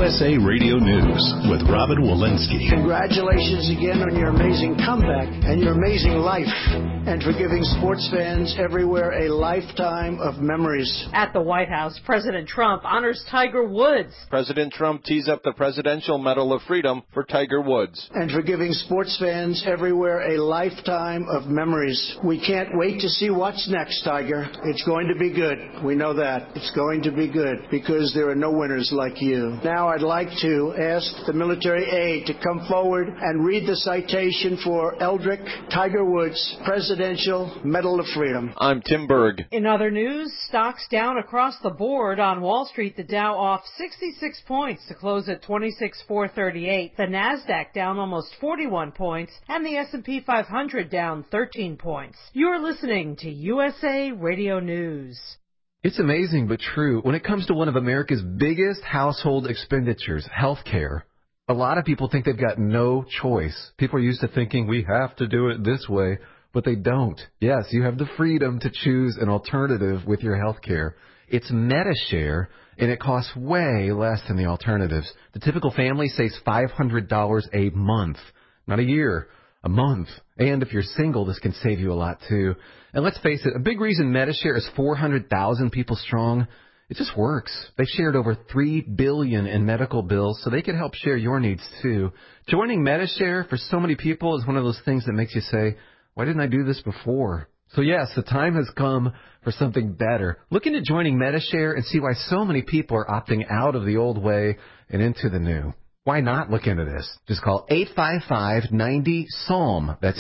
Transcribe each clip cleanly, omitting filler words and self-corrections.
USA Radio News with Robin Walensky. Congratulations again on your amazing comeback and your amazing life, and for giving sports fans everywhere a lifetime of memories. At the White House, President Trump honors Tiger Woods. President Trump tees up the Presidential Medal of Freedom for Tiger Woods. And for giving sports fans everywhere a lifetime of memories. We can't wait to see what's next, Tiger. It's going to be good. We know that. It's going to be good because there are no winners like you. Now I'd like to ask the military aide to come forward and read the citation for Eldrick Tiger Woods Presidential Medal of Freedom. I'm Tim Berg. In other news, stocks down across the board. On Wall Street, the Dow off 66 points to close at 26,438. The Nasdaq down almost 41 points, and the S&P 500 down 13 points. You're listening to USA Radio News. It's amazing but true. When it comes to one of America's biggest household expenditures, healthcare, a lot of people think they've got no choice. People are used to thinking we have to do it this way, but they don't. Yes, you have the freedom to choose an alternative with your healthcare. It's Medi-Share, and it costs way less than the alternatives. The typical family saves $500 a month, not a year, a month. And if you're single, this can save you a lot, too. And let's face it, a big reason Medi-Share is 400,000 people strong, it just works. They've shared over $3 billion in medical bills, so they can help share your needs, too. Joining Medi-Share for so many people is one of those things that makes you say, why didn't I do this before? So, yes, the time has come for something better. Look into joining Medi-Share and see why so many people are opting out of the old way and into the new. Why not look into this? Just call 855-90-SALM. That's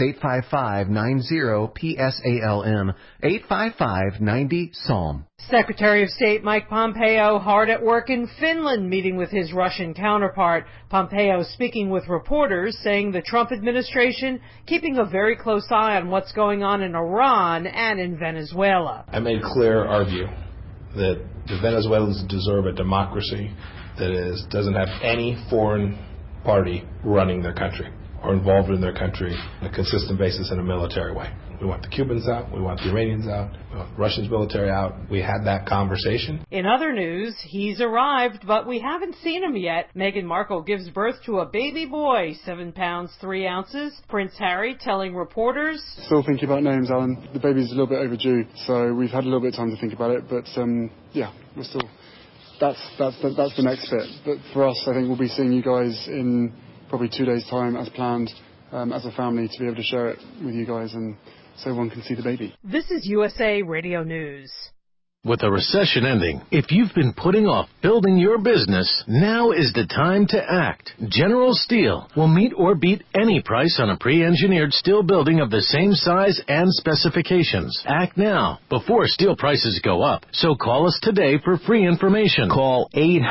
855-90-PSALM. 855-90-SALM. Secretary of State Mike Pompeo hard at work in Finland, meeting with his Russian counterpart. Pompeo speaking with reporters, saying the Trump administration keeping a very close eye on what's going on in Iran and in Venezuela. I made clear our view that the Venezuelans deserve a democracy that doesn't have any foreign party running their country or involved in their country on a consistent basis in a military way. We want the Cubans out. We want the Iranians out. We want Russia's military out. We had that conversation. In other news, he's arrived, but we haven't seen him yet. Meghan Markle gives birth to a baby boy, 7 pounds, 3 ounces. Prince Harry telling reporters, still thinking about names, Alan. The baby's a little bit overdue, so we've had a little bit of time to think about it, but yeah, we're still... That's the next bit. But for us, I think we'll be seeing you guys in probably 2 days' time as planned, as a family, to be able to share it with you guys and so everyone can see the baby. This is USA Radio News. With a recession ending, if you've been putting off building your business, now is the time to act. General Steel will meet or beat any price on a pre-engineered steel building of the same size and specifications. Act now, before steel prices go up. So call us today for free information. Call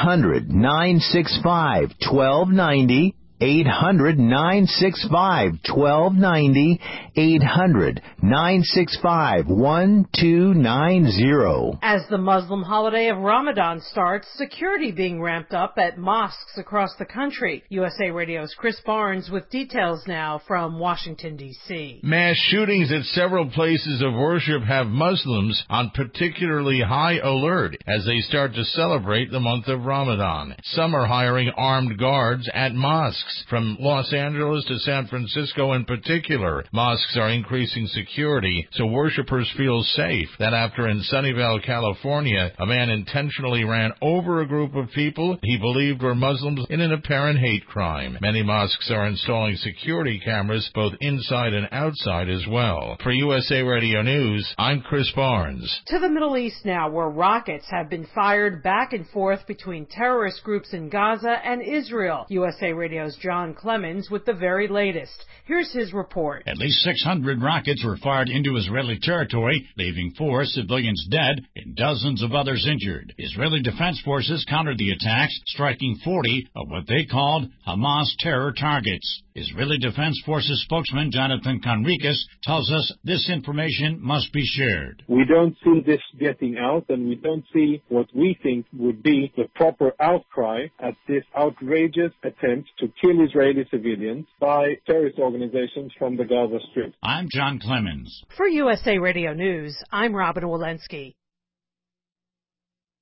800-965-1290. 800-965-1290, 800-965-1290. As the Muslim holiday of Ramadan starts, security being ramped up at mosques across the country. USA Radio's Chris Barnes with details now from Washington, D.C. Mass shootings at several places of worship have Muslims on particularly high alert as they start to celebrate the month of Ramadan. Some are hiring armed guards at mosques. From Los Angeles to San Francisco in particular, mosques are increasing security so worshipers feel safe. That after in Sunnyvale, California, a man intentionally ran over a group of people he believed were Muslims in an apparent hate crime. Many mosques are installing security cameras both inside and outside as well. For USA Radio News, I'm Chris Barnes. To the Middle East now, where rockets have been fired back and forth between terrorist groups in Gaza and Israel. USA Radio's John Clemens with the very latest. Here's his report. At least 600 rockets were fired into Israeli territory, leaving 4 civilians dead and dozens of others injured. Israeli Defense Forces countered the attacks, striking 40 of what they called Hamas terror targets. Israeli Defense Forces spokesman Jonathan Conricus tells us this information must be shared. We don't see this getting out, and we don't see what we think would be the proper outcry at this outrageous attempt to kill Israeli civilians by terrorist organizations from the Gaza Strip. I'm John Clemens. For USA Radio News, I'm Robin Walensky.